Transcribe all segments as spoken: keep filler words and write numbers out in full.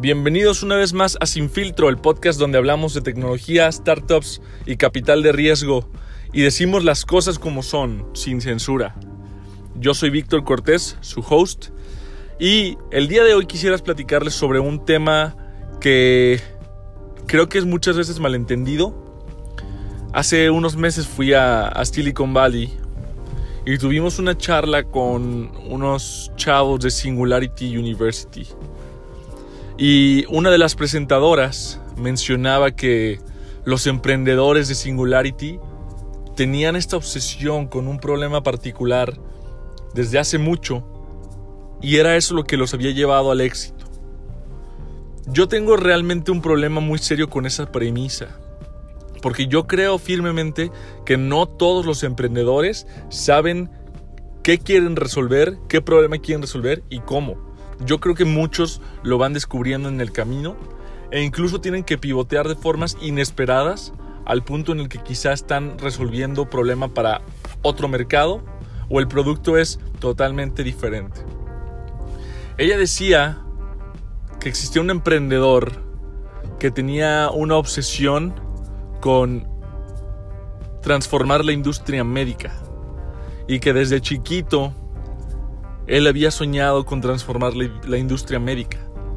Bienvenidos una vez más a Sin Filtro, el podcast donde hablamos de tecnología, startups y capital de riesgo y decimos las cosas como son, sin censura. Yo soy Víctor Cortés, su host, y el día de hoy quisiera platicarles sobre un tema que creo que es muchas veces malentendido. Hace unos meses fui a, a Silicon Valley y tuvimos una charla con unos chavos de Singularity University. Y una de las presentadoras mencionaba que los emprendedores de Singularity tenían esta obsesión con un problema particular desde hace mucho, y era eso lo que los había llevado al éxito. Yo tengo realmente un problema muy serio con esa premisa, porque yo creo firmemente que no todos los emprendedores saben qué quieren resolver, qué problema quieren resolver y cómo. Yo creo que muchos lo van descubriendo en el camino e incluso tienen que pivotear de formas inesperadas al punto en el que quizás están resolviendo problema para otro mercado o el producto es totalmente diferente. Ella decía que existía un emprendedor que tenía una obsesión con transformar la industria médica y que desde chiquito él había soñado con transformar la, la industria médica.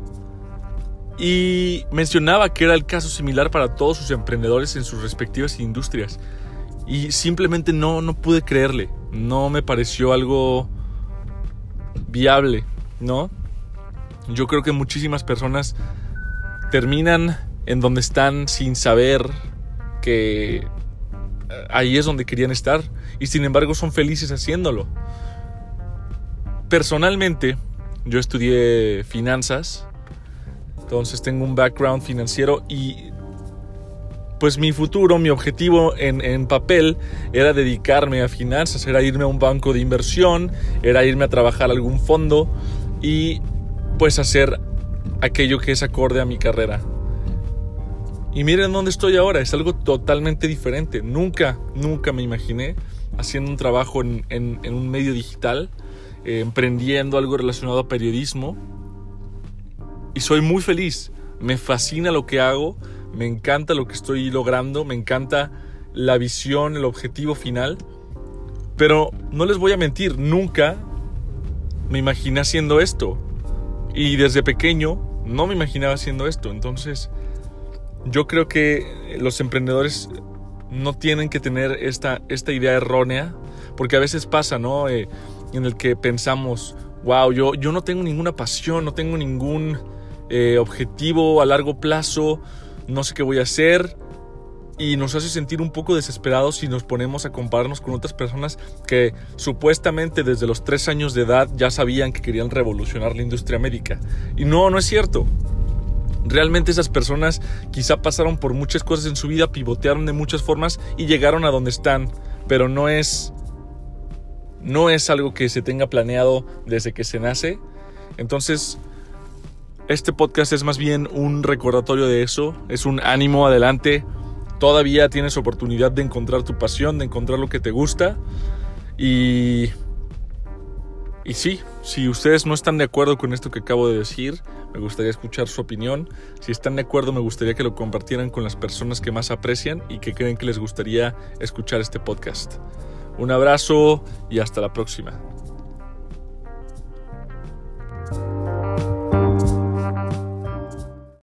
Y mencionaba que era el caso similar para todos sus emprendedores en sus respectivas industrias. Y simplemente no, no pude creerle. No me pareció algo viable, ¿no? Yo creo que muchísimas personas terminan en donde están sin saber que ahí es donde querían estar. Y sin embargo son felices haciéndolo. Personalmente, yo estudié finanzas, entonces tengo un background financiero y pues mi futuro, mi objetivo en, en papel era dedicarme a finanzas, era irme a un banco de inversión, era irme a trabajar a algún fondo y pues hacer aquello que es acorde a mi carrera. Y miren dónde estoy ahora, es algo totalmente diferente. Nunca, nunca me imaginé haciendo un trabajo en, en, en un medio digital, Eh, emprendiendo algo relacionado a periodismo, y soy muy feliz. Me fascina lo que hago, me encanta lo que estoy logrando, me encanta la visión, el objetivo final, pero no les voy a mentir, nunca me imaginé haciendo esto, y desde pequeño no me imaginaba haciendo esto. Entonces yo creo que los emprendedores no tienen que tener esta, esta idea errónea, porque a veces pasa, ¿no? Eh, en el que pensamos, wow, yo, yo no tengo ninguna pasión, no tengo ningún eh, objetivo a largo plazo, no sé qué voy a hacer, y nos hace sentir un poco desesperados si nos ponemos a compararnos con otras personas que supuestamente desde los tres años de edad ya sabían que querían revolucionar la industria médica. Y no, no es cierto. Realmente esas personas quizá pasaron por muchas cosas en su vida, pivotearon de muchas formas y llegaron a donde están, pero no es... No es algo que se tenga planeado desde que se nace. Entonces, este podcast es más bien un recordatorio de eso. Es un ánimo, adelante. Todavía tienes oportunidad de encontrar tu pasión, de encontrar lo que te gusta. Y, y sí, si ustedes no están de acuerdo con esto que acabo de decir, me gustaría escuchar su opinión. Si están de acuerdo, me gustaría que lo compartieran con las personas que más aprecian y que creen que les gustaría escuchar este podcast. Un abrazo y hasta la próxima.